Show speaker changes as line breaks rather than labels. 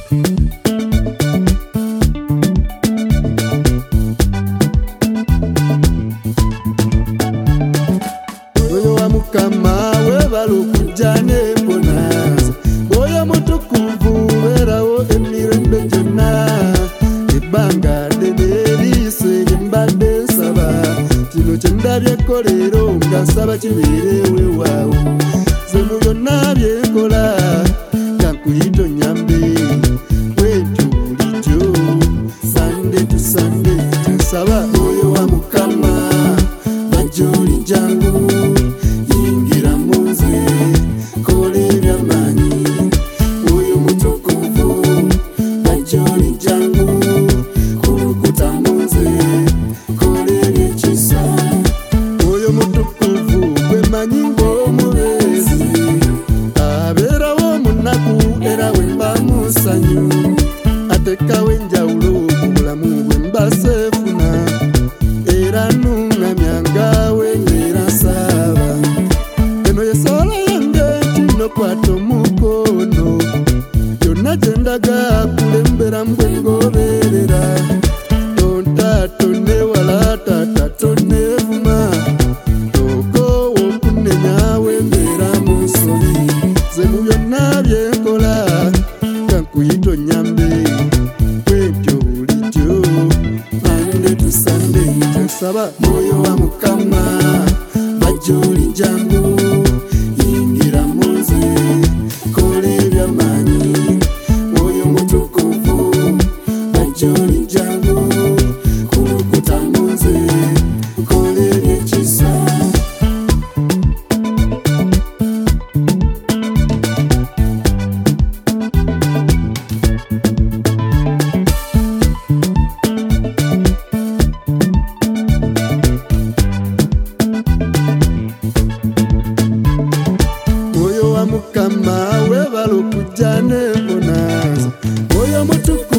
Oyo wa Mukama webala okujjana embonaza, oyo mutukuvu beerawo emirembe gyonna. Ebbanga ddene liise lye mbadde nsaba, kino kye ndabyeko leero nga nsaba kibeerewo ewaawo. Ze mu byonna bye nkola nga nkuyita onnyambe, bwentyo bulijjo Sunday to Sunday kye nsaba. Oyo wa Mukama bajja oli jangu, yingira mu nze kola eby'amaanyi. Oyo mutukuvu bajja oli jangu, kulukuta mu nze kola eby'ekisa. Oyo mutukuvu gwe manyi ng'omubeezi, abeerawo mu nnaku era bwe mba mu ssanyu, atekawo enjawulo mu bulamu bwe mba seefuna, era nnuŋŋamya ngaawe ng'era nsaaba. Eno ye ssaala yange nti nnokwata omukono, byonna gye ndaga kulemberamu bwe ngoberera. Tonta tonnewala taata tonneevuma, tokoowa okunnenyawo embeera mu nsobi. Ze mu byonna bye nkola nga nkuyita onnyambe, bwentyo bulijjo Monday to Sunday kye nsaba. Mwoyo wa Mukama bajja oli jangu, yingira mu nze kola eby'amaanyi. Mwoyo mutukuvu bajja oli jangu, kulukuta mu nze kola eby'ekisa. Oyo wa Mukama webala okujjana embonaza, oyo mutukuvu